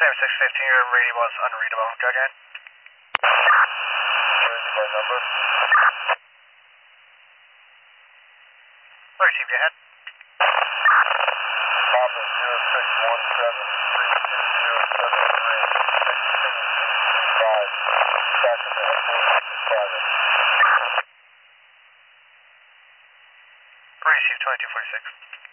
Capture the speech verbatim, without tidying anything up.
six fifteen, your radio was unreadable. Go again. Where's my number? Receive your head. Papa zero six one seven three two zero seven three six two three five. Back in the headquarters to private. Receive twenty-two forty-six.